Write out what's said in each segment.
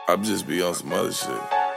I just be on some other shit.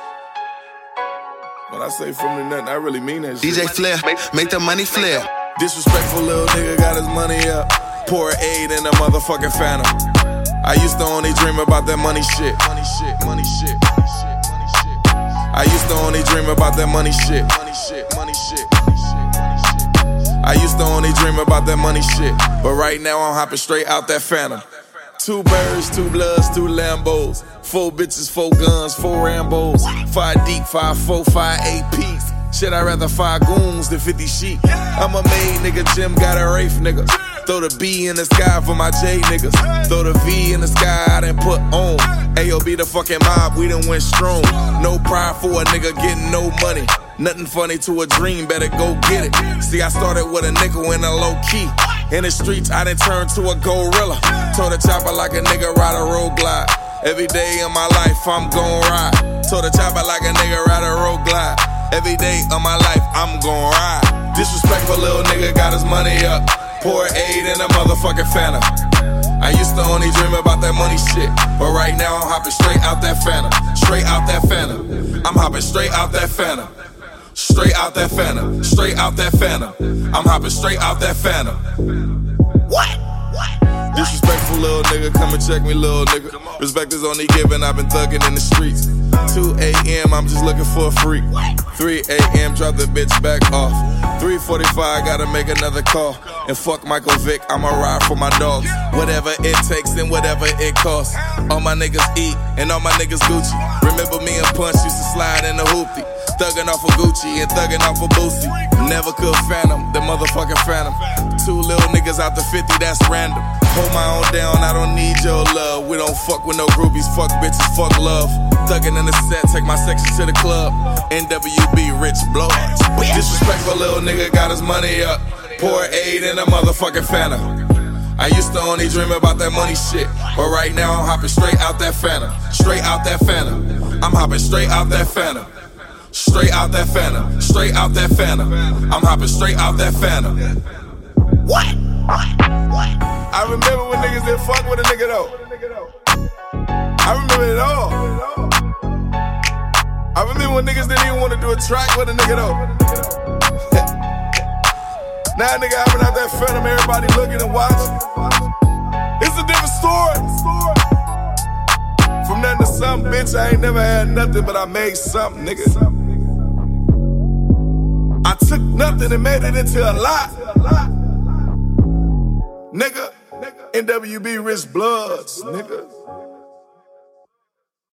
When I say from the nothing, I really mean that shit. DJ Flair, make the money flare. Disrespectful little nigga got his money up. Pour aid in a motherfucking phantom. I used to only dream about that money shit. Money shit, money shit, money shit, money shit. I used to only dream about that money shit. Money shit, money shit, money shit, money shit. I used to only dream about that money shit. But right now I'm hopping straight out that phantom. 2 birds, 2 bloods, 2 Lambos. 4 bitches, 4 guns, 4 Rambos. 5 deep, 5 4, 5 APs. Shit, I'd rather 5 goons than 50 sheep. I'm a made nigga, Jim got a Wraith nigga. Throw the B in the sky for my J niggas. Throw the V in the sky, I done put on. Ayo, be the fucking mob, we done went strong. No pride for a nigga getting no money. Nothing funny to a dream, better go get it. See, I started with a nickel in a low key. In the streets, I done turned to a gorilla. Told the chopper like a nigga ride a road glide. Every day of my life, I'm gon' ride. Told the chopper like a nigga ride a road glide. Every day of my life, I'm gon' ride. Disrespectful little nigga got his money up. Pour aid in a motherfucking phantom. I used to only dream about that money shit, but right now I'm hopping straight out that phantom. Straight out that phantom. I'm hopping straight out that phantom. Straight out that phantom. Straight out that phantom. I'm hopping straight out that phantom. What? Disrespectful little nigga, come and check me, little nigga. Respect is only given, I've been thugging in the streets. 2 a.m., I'm just looking for a freak. 3 a.m., drop the bitch back off. 3:45, gotta make another call. And fuck Michael Vick, I'ma ride for my dogs. Whatever it takes and whatever it costs. All my niggas eat and all my niggas Gucci. Remember me and Punch used to slide in the hoopty. Thuggin' off of Gucci and thuggin' off of Boosie. Never could phantom, the motherfucking phantom. 2 little niggas out the 50, that's random. Hold my own down, I don't need your love. We don't fuck with no groupies, fuck bitches, fuck love. Thuggin' in the set, take my section to the club. NWB, rich blood. Disrespectful little nigga got his money up. Pour aid in a motherfucking phantom. I used to only dream about that money shit, but right now I'm hopping straight out that phantom. Straight out that phantom. I'm hopping straight out that phantom. Straight out that phantom. Straight out that phantom. I'm hopping straight out that phantom. What? I remember when niggas didn't fuck with a nigga though. I remember it all. I remember when niggas didn't even want to do a track with a nigga though. Now nigga hopping out that phantom, everybody looking and watching. It's a different story. From nothing to something, bitch, I ain't never had nothing, but I made something, nigga. I took nothing and made it into a lot. Nigga, NWB Rich Bloods, nigga.